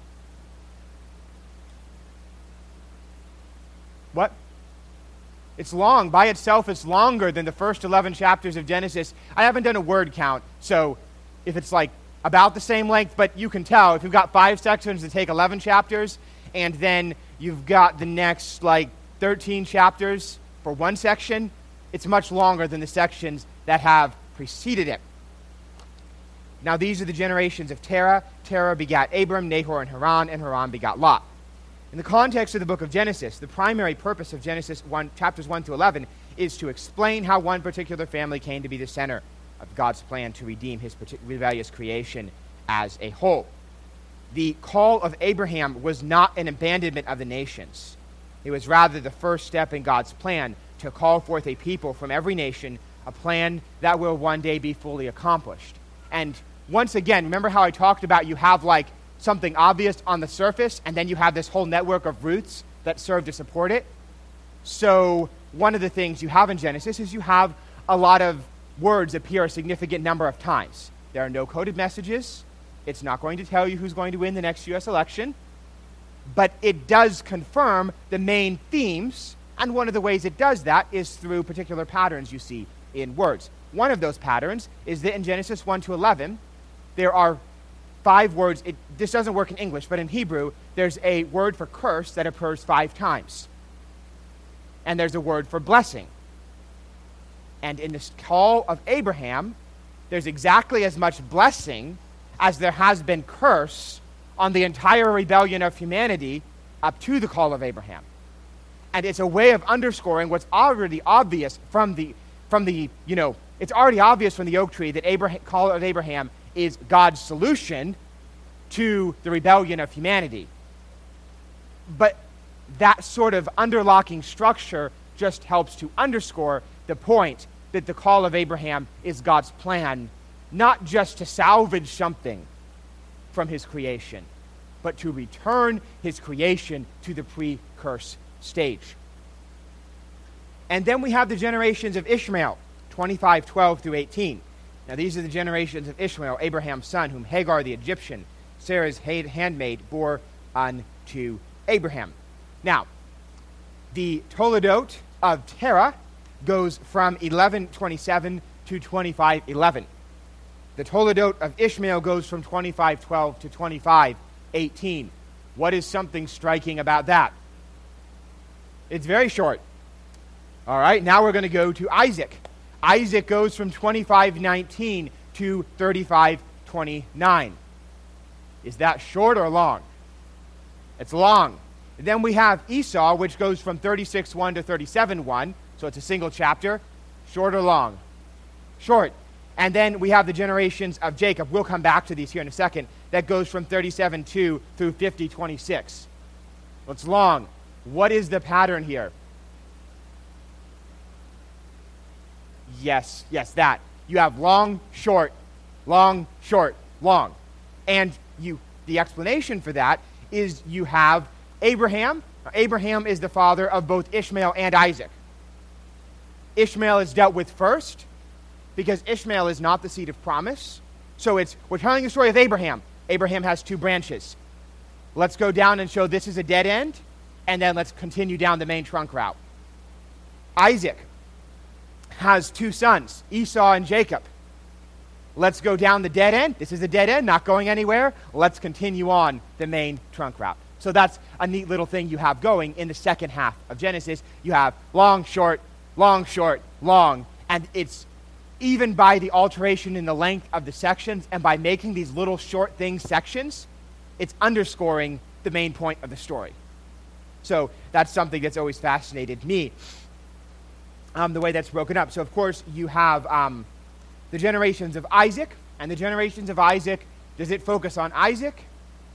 What? It's long. By itself, it's longer than the first eleven chapters of Genesis. I haven't done a word count, so if it's like about the same length, but you can tell if you've got five sections that take eleven chapters, and then you've got the next like thirteen chapters for one section, it's much longer than the sections that have preceded it. Now these are the generations of Terah. Terah begat Abram, Nahor, and Haran, and Haran begat Lot. In the context of the book of Genesis, the primary purpose of Genesis one, chapters one to eleven is to explain how one particular family came to be the center of God's plan to redeem his rebellious creation as a whole. The call of Abraham was not an abandonment of the nations. It was rather the first step in God's plan to call forth a people from every nation, a plan that will one day be fully accomplished. And once again, remember how I talked about you have like something obvious on the surface, and then you have this whole network of roots that serve to support it? So one of the things you have in Genesis is you have a lot of words appear a significant number of times. There are no coded messages. It's not going to tell you who's going to win the next U S election. but it does confirm the main themes, and one of the ways it does that is through particular patterns you see in words. One of those patterns is that in Genesis one to eleven, there are five words. It, this doesn't work in English, but in Hebrew, there's a word for curse that occurs five times. And there's a word for blessing. And in this call of Abraham, there's exactly as much blessing as there has been curse on the entire rebellion of humanity up to the call of Abraham. And it's a way of underscoring what's already obvious from the, from the, you know, it's already obvious from the oak tree that Abraham, call of Abraham is God's solution to the rebellion of humanity. But that sort of underlocking structure just helps to underscore the point that the call of Abraham is God's plan, not just to salvage something from his creation, but to return his creation to the pre-curse stage. And then we have the generations of Ishmael, twenty-five twelve through eighteen. Now these are the generations of Ishmael, Abraham's son, whom Hagar the Egyptian, Sarah's handmaid, bore unto Abraham. Now, the Toledot of Terah goes from eleven twenty-seven to twenty-five eleven. The Toledot of Ishmael goes from twenty-five twelve to twenty-five eighteen. What is something striking about that? It's very short. All right, now we're going to go to Isaac. Isaac goes from twenty-five nineteen to thirty-five twenty-nine. Is that short or long? It's long. And then we have Esau, which goes from thirty-six one to thirty-seven one. So it's a single chapter. Short or long? Short. And then we have the generations of Jacob. We'll come back to these here in a second. That goes from thirty-seven two through fifty twenty-six. Well, it's long. What is the pattern here? Yes, yes, that. You have long, short, long, short, long. And you, the explanation for that is you have Abraham. Abraham is the father of both Ishmael and Isaac. Ishmael is dealt with first because Ishmael is not the seed of promise. So it's, we're telling the story of Abraham. Abraham has two branches. Let's go down and show this is a dead end, and then let's continue down the main trunk route. Isaac has two sons, Esau and Jacob. Let's go down the dead end. This is a dead end, not going anywhere. Let's continue on the main trunk route. So that's a neat little thing you have going in the second half of Genesis. You have long, short, long, short, long. And it's even by the alteration in the length of the sections and by making these little short things sections, it's underscoring the main point of the story. So that's something that's always fascinated me, um, the way that's broken up. So, of course, you have um, the generations of Isaac, and the generations of Isaac, does it focus on Isaac?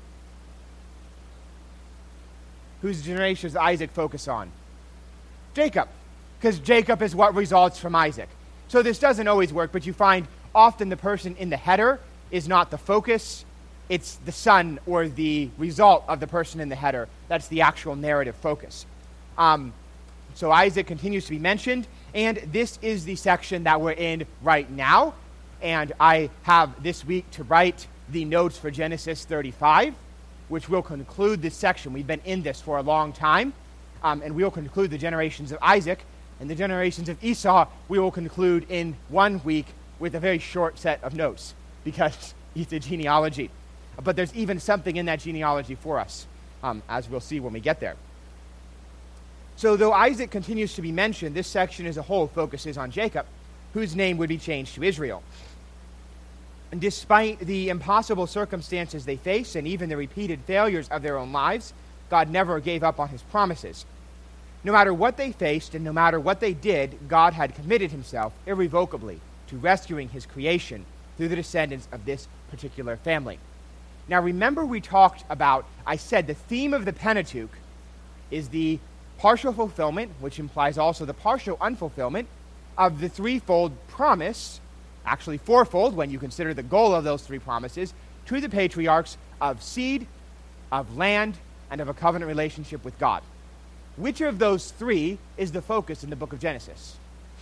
Whose generations does Isaac focus on? Jacob, because Jacob is what results from Isaac. So this doesn't always work, but you find often the person in the header is not the focus. It's the son or the result of the person in the header. That's the actual narrative focus. Um, so Isaac continues to be mentioned, and this is the section that we're in right now. And I have this week to write the notes for Genesis thirty-five, which will conclude this section. We've been in this for a long time, um, and we'll conclude the generations of Isaac. And the generations of Esau, we will conclude in one week with a very short set of notes, because it's a genealogy. But there's even something in that genealogy for us, um, as we'll see when we get there. So though Isaac continues to be mentioned, this section as a whole focuses on Jacob, whose name would be changed to Israel. And despite the impossible circumstances they face and even the repeated failures of their own lives, God never gave up on his promises. No matter what they faced and no matter what they did, God had committed himself irrevocably to rescuing his creation through the descendants of this particular family. Now remember, we talked about, I said the theme of the Pentateuch is the partial fulfillment, which implies also the partial unfulfillment of the threefold promise, actually fourfold when you consider the goal of those three promises, to the patriarchs of seed, of land, and of a covenant relationship with God. Which of those three is the focus in the book of Genesis?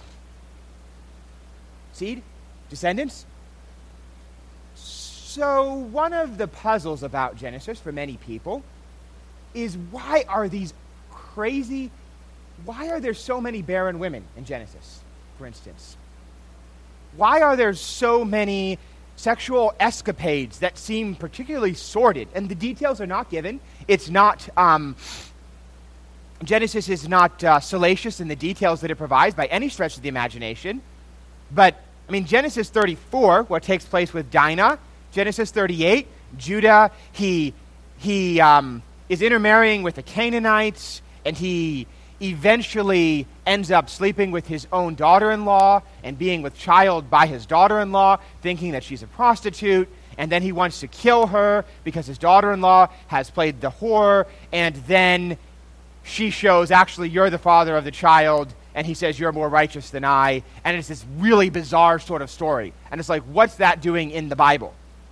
Seed? Descendants? So one of the puzzles about Genesis for many people is why are these crazy, why are there so many barren women in Genesis, for instance? Why are there so many sexual escapades that seem particularly sordid? And the details are not given. It's not, um, Genesis is not uh, salacious in the details that it provides by any stretch of the imagination. But, I mean, Genesis thirty-four, what takes place with Dinah, Genesis thirty-eight, Judah, he, he um, is intermarrying with the Canaanites, and he eventually ends up sleeping with his own daughter-in-law and being with child by his daughter-in-law, thinking that she's a prostitute, and then he wants to kill her because his daughter-in-law has played the whore, and then she shows, actually, you're the father of the child, and he says, you're more righteous than I, and it's this really bizarre sort of story. And it's like, what's that doing in the Bible?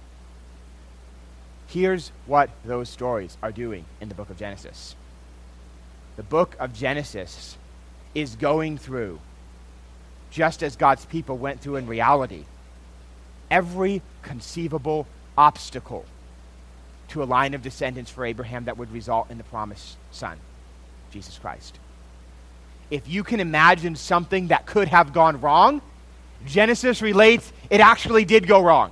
Here's what those stories are doing in the book of Genesis. The book of Genesis is going through, just as God's people went through in reality, every conceivable obstacle to a line of descendants for Abraham that would result in the promised son, Jesus Christ. If you can imagine something that could have gone wrong, Genesis relates it actually did go wrong.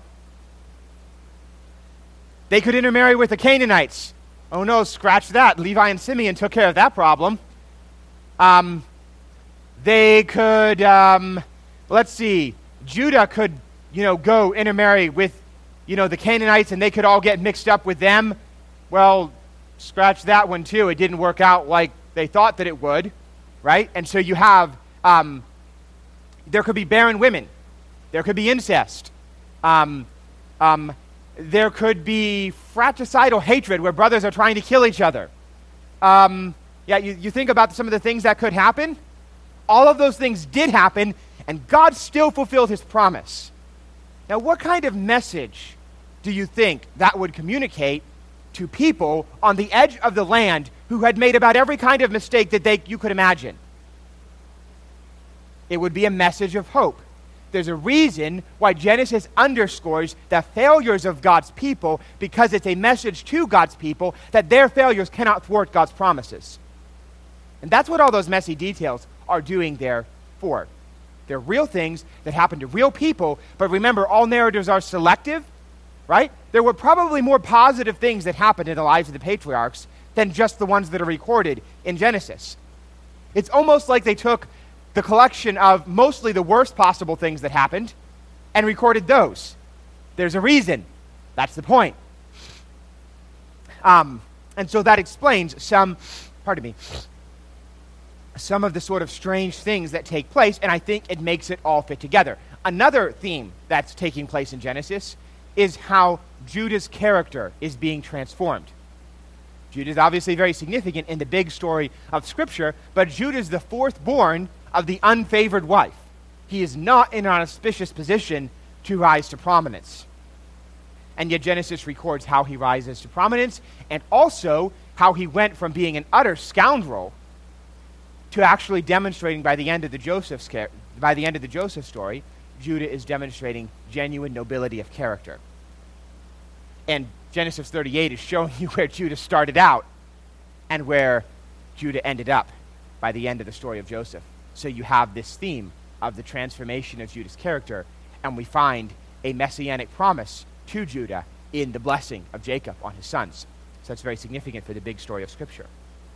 They could intermarry with the Canaanites. Oh no, scratch that. Levi and Simeon took care of that problem. Um, they could, um, let's see, Judah could, you know, go intermarry with, you know, the Canaanites, and they could all get mixed up with them. Well, scratch that one too. It didn't work out like they thought that it would, right? And so you have, um, there could be barren women. There could be incest. Um, um, There could be fratricidal hatred where brothers are trying to kill each other. Um, yeah, you, you think about some of the things that could happen. All of those things did happen, and God still fulfilled his promise. Now, what kind of message do you think that would communicate to people on the edge of the land who had made about every kind of mistake that they, you could imagine? It would be a message of hope. There's a reason why Genesis underscores the failures of God's people, because it's a message to God's people that their failures cannot thwart God's promises. And that's what all those messy details are doing there for. They're real things that happen to real people, but remember, all narratives are selective, right? There were probably more positive things that happened in the lives of the patriarchs than just the ones that are recorded in Genesis. It's almost like they took the collection of mostly the worst possible things that happened and recorded those. There's a reason. That's the point. Um, and so that explains some, pardon me, some of the sort of strange things that take place, and I think it makes it all fit together. Another theme that's taking place in Genesis is how Judah's character is being transformed. Judah is obviously very significant in the big story of Scripture, but Judah is the fourth born of the unfavored wife. He is not in an auspicious position to rise to prominence. And yet Genesis records how he rises to prominence, and also how he went from being an utter scoundrel to actually demonstrating by the end of the Joseph by the end of the Joseph story, Judah is demonstrating genuine nobility of character. And Genesis thirty-eight is showing you where Judah started out and where Judah ended up by the end of the story of Joseph. So you have this theme of the transformation of Judah's character, and we find a messianic promise to Judah in the blessing of Jacob on his sons. So that's very significant for the big story of Scripture.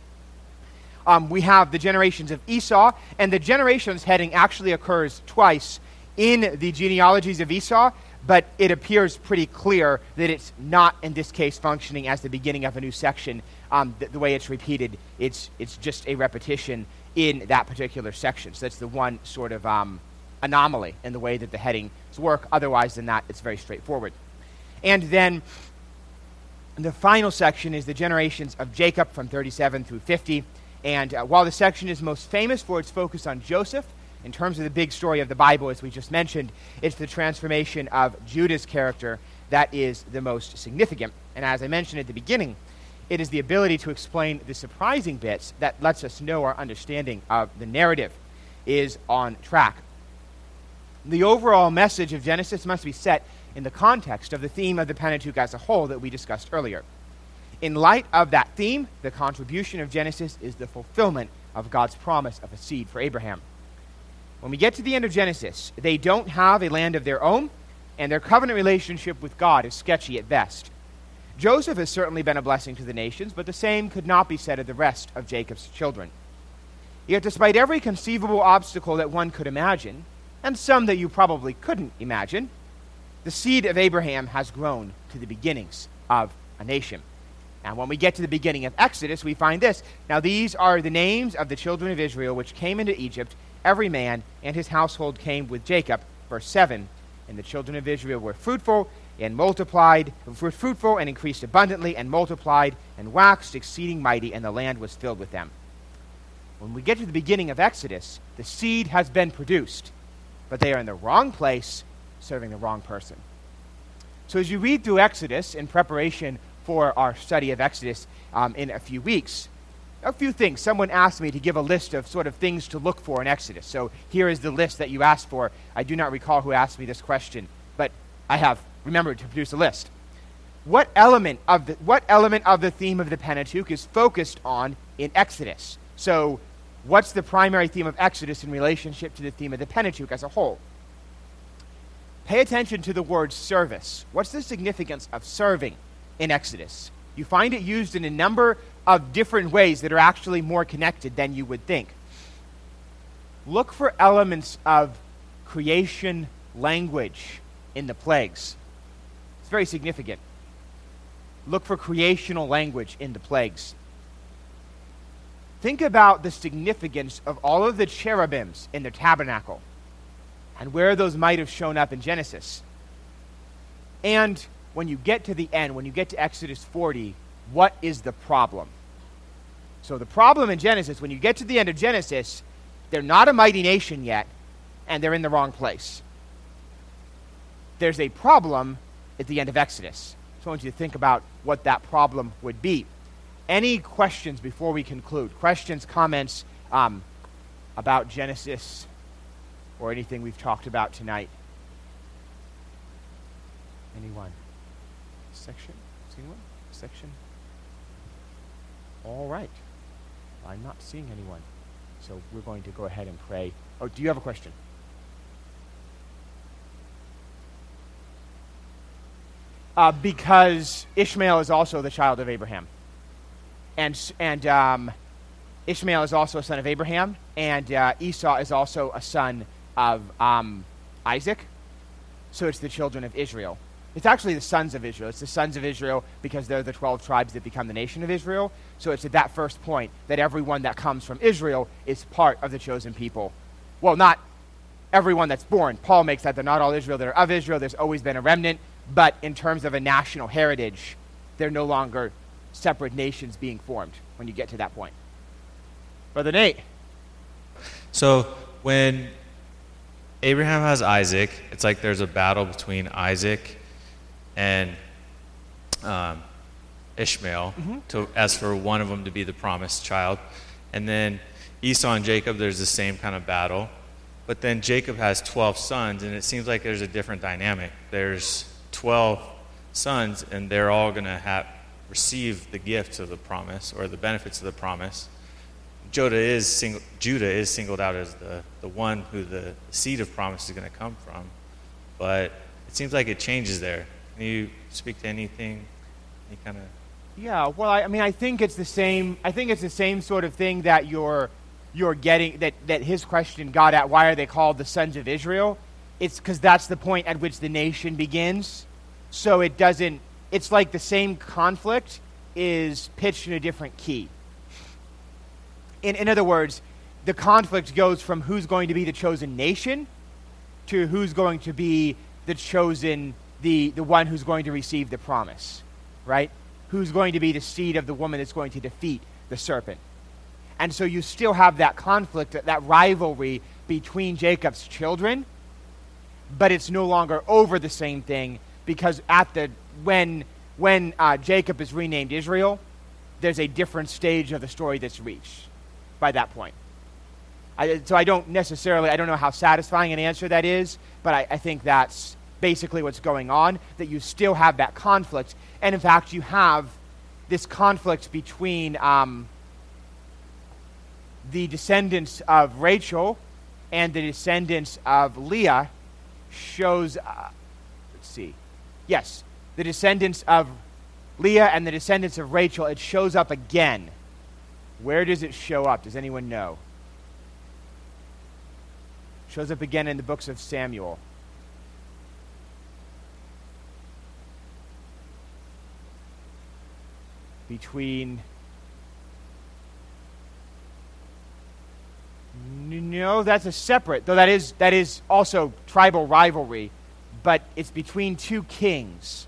Um, we have the generations of Esau, and the generations heading actually occurs twice in the genealogies of Esau, but it appears pretty clear that it's not, in this case, functioning as the beginning of a new section. Um, the, the way it's repeated, it's it's just a repetition in that particular section. So that's the one sort of um, anomaly in the way that the headings work. Otherwise than that, it's very straightforward. And then the final section is the generations of Jacob from thirty-seven through fifty. And uh, while the section is most famous for its focus on Joseph, in terms of the big story of the Bible, as we just mentioned, it's the transformation of Judah's character that is the most significant. And as I mentioned at the beginning, it is the ability to explain the surprising bits that lets us know our understanding of the narrative is on track. The overall message of Genesis must be set in the context of the theme of the Pentateuch as a whole that we discussed earlier. In light of that theme, the contribution of Genesis is the fulfillment of God's promise of a seed for Abraham. When we get to the end of Genesis, they don't have a land of their own, and their covenant relationship with God is sketchy at best. Joseph has certainly been a blessing to the nations, but the same could not be said of the rest of Jacob's children. Yet despite every conceivable obstacle that one could imagine, and some that you probably couldn't imagine, the seed of Abraham has grown to the beginnings of a nation. And when we get to the beginning of Exodus, we find this. Now these are the names of the children of Israel which came into Egypt. Every man and his household came with Jacob. Verse seven. And the children of Israel were fruitful and multiplied, were fruitful and increased abundantly, and multiplied and waxed exceeding mighty, and the land was filled with them. When we get to the beginning of Exodus, the seed has been produced, but they are in the wrong place, serving the wrong person. So as you read through Exodus in preparation for our study of Exodus um, in a few weeks, a few things. Someone asked me to give a list of sort of things to look for in Exodus. So here is the list that you asked for. I do not recall who asked me this question, but I have remembered to produce a list. What element of the what element of the theme of the Pentateuch is focused on in Exodus? So what's the primary theme of Exodus in relationship to the theme of the Pentateuch as a whole? Pay attention to the word service. What's the significance of serving in Exodus? You find it used in a number of different ways that are actually more connected than you would think. Look for elements of creation language in the plagues. It's very significant. Look for creational language in the plagues. Think about the significance of all of the cherubims in the tabernacle and where those might have shown up in Genesis. And when you get to the end, when you get to Exodus forty, what is the problem? So the problem in Genesis, when you get to the end of Genesis, they're not a mighty nation yet, and they're in the wrong place. There's a problem at the end of Exodus. So I want you to think about what that problem would be. Any questions before we conclude? Questions, comments um, about Genesis or anything we've talked about tonight? Anyone? Section? Seeing one? Section? All right. I'm not seeing anyone. So we're going to go ahead and pray. Oh, do you have a question? Uh, because Ishmael is also the child of Abraham. And, and um, Ishmael is also a son of Abraham, and uh, Esau is also a son of um, Isaac. So it's the children of Israel. It's actually the sons of Israel. It's the sons of Israel because they're the twelve tribes that become the nation of Israel. So it's at that first point that everyone that comes from Israel is part of the chosen people. Well, not everyone that's born. Paul makes that they're not all Israel that are of Israel. There's always been a remnant. But in terms of a national heritage, they're no longer separate nations being formed when you get to that point. Brother Nate. So when Abraham has Isaac, it's like there's a battle between Isaac and um, Ishmael mm-hmm. to, as for one of them to be the promised child. And then Esau and Jacob, there's the same kind of battle. But then Jacob has twelve sons, and it seems like there's a different dynamic. There's twelve sons, and they're all going to have receive the gifts of the promise or the benefits of the promise. Judah is single, Judah is singled out as the, the one who the seed of promise is going to come from. But it seems like it changes there. Can you speak to anything? Any kind of... Yeah, well, I, I mean, I think it's the same. I think it's the same sort of thing that you're you're getting. That that his question got at. Why are they called the sons of Israel? It's because that's the point at which the nation begins. So it doesn't. It's like the same conflict is pitched in a different key. In in other words, the conflict goes from who's going to be the chosen nation to who's going to be the chosen, the the one who's going to receive the promise, right? Who's going to be the seed of the woman that's going to defeat the serpent. And so you still have that conflict, that rivalry between Jacob's children, but it's no longer over the same thing because at the when when uh, Jacob is renamed Israel, there's a different stage of the story that's reached by that point. I, so I don't necessarily, I don't know how satisfying an answer that is, but I, I think that's basically what's going on, that you still have that conflict. And in fact, you have this conflict between um, the descendants of Rachel and the descendants of Leah shows, uh, let's see, yes, the descendants of Leah and the descendants of Rachel, it shows up again. Where does it show up? Does anyone know? It shows up again in the books of Samuel. Between No, that's a separate, though that is that is also tribal rivalry, but it's between two kings.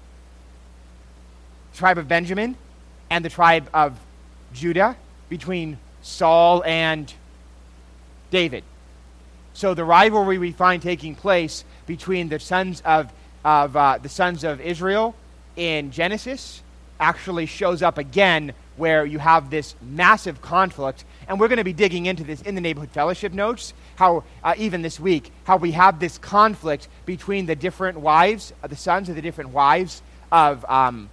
The tribe of Benjamin and the tribe of Judah, between Saul and David. So the rivalry we find taking place between the sons of of uh, the sons of Israel in Genesis actually shows up again, where you have this massive conflict. And we're going to be digging into this in the Neighborhood Fellowship notes, how uh, even this week, how we have this conflict between the different wives, uh, the sons of the different wives of, um,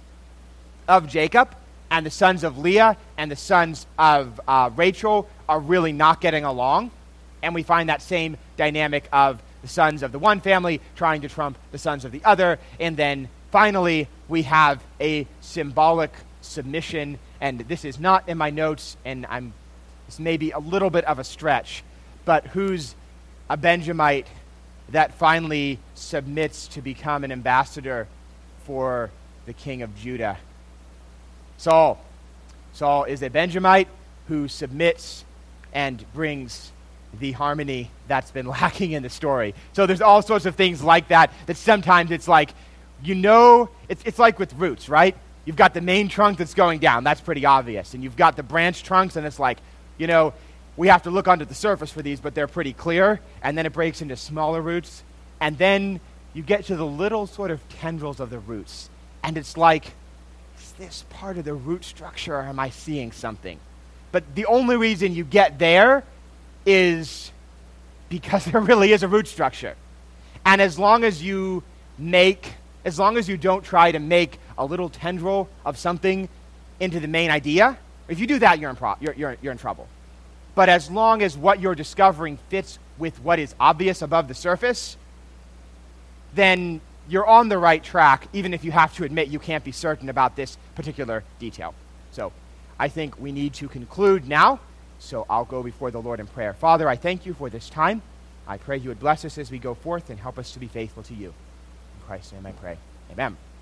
of Jacob, and the sons of Leah and the sons of uh, Rachel are really not getting along. And we find that same dynamic of the sons of the one family trying to trump the sons of the other. And then finally, we have a symbolic submission, and this is not in my notes, and I'm this may be a little bit of a stretch, but who's a Benjamite that finally submits to become an ambassador for the king of Judah? Saul. Saul is a Benjamite who submits and brings the harmony that's been lacking in the story. So there's all sorts of things like that, that sometimes it's like, you know, it's, it's like with roots, right? You've got the main trunk that's going down. That's pretty obvious. And you've got the branch trunks, and it's like, you know, we have to look under the surface for these, but they're pretty clear. And then it breaks into smaller roots. And then you get to the little sort of tendrils of the roots. And it's like, is this part of the root structure, or am I seeing something? But the only reason you get there is because there really is a root structure. And as long as you make, as long as you don't try to make a little tendril of something into the main idea, if you do that, you're in, pro- you're, you're, you're in trouble. But as long as what you're discovering fits with what is obvious above the surface, then you're on the right track, even if you have to admit you can't be certain about this particular detail. So I think we need to conclude now, so I'll go before the Lord in prayer. Father, I thank you for this time. I pray you would bless us as we go forth and help us to be faithful to you. In Christ's name I pray. Amen.